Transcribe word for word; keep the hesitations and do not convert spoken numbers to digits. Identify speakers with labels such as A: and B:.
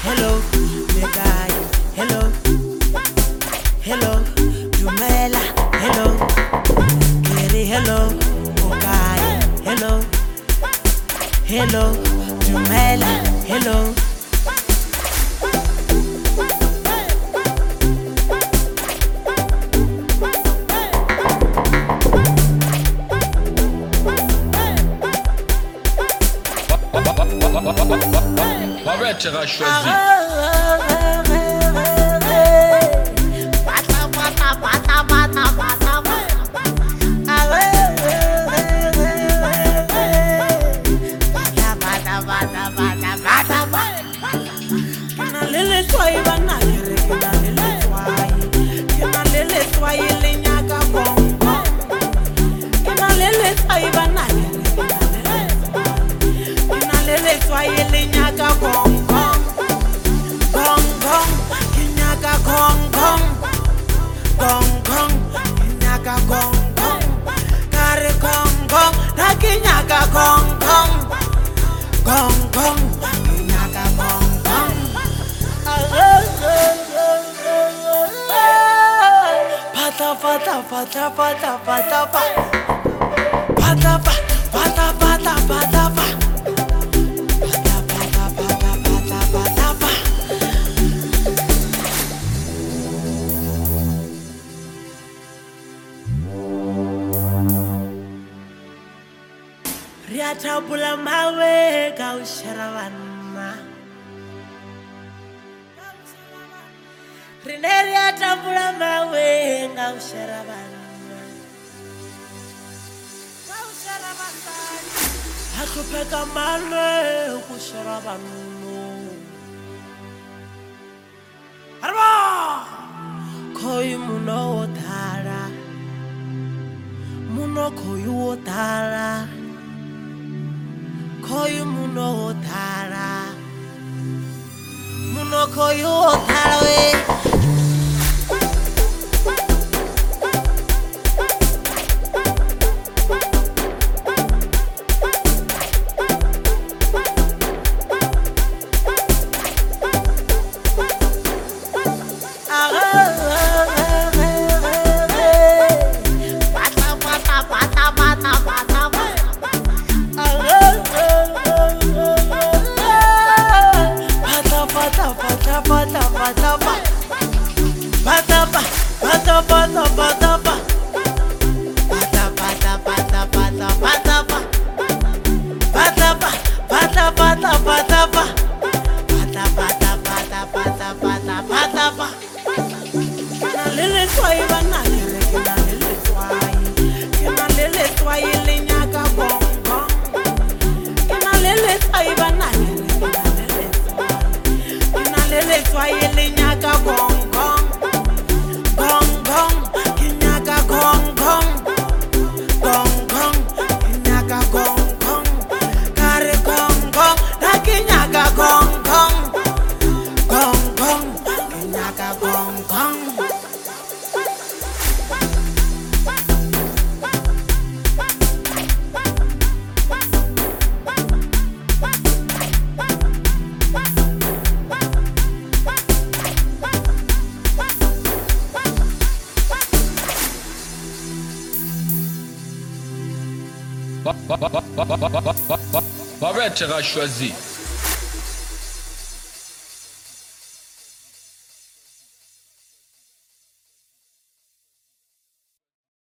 A: hello, Megai, hello, hello, Dumela, hello, Keri, hello, Okai, hello, hello, Dumela, hello.
B: Arrête, tu as choisi. Pata pata pata pata pata pata pata pata pata pata Riatabula mawe gausharavana Rineria tabula mawe gausharavana Gausharavana Hakupeka male kusharavano Arba Koi muno otara Muno koyu otara Koyu muno otara Muno koyu otara we Arrête, tu as choisi.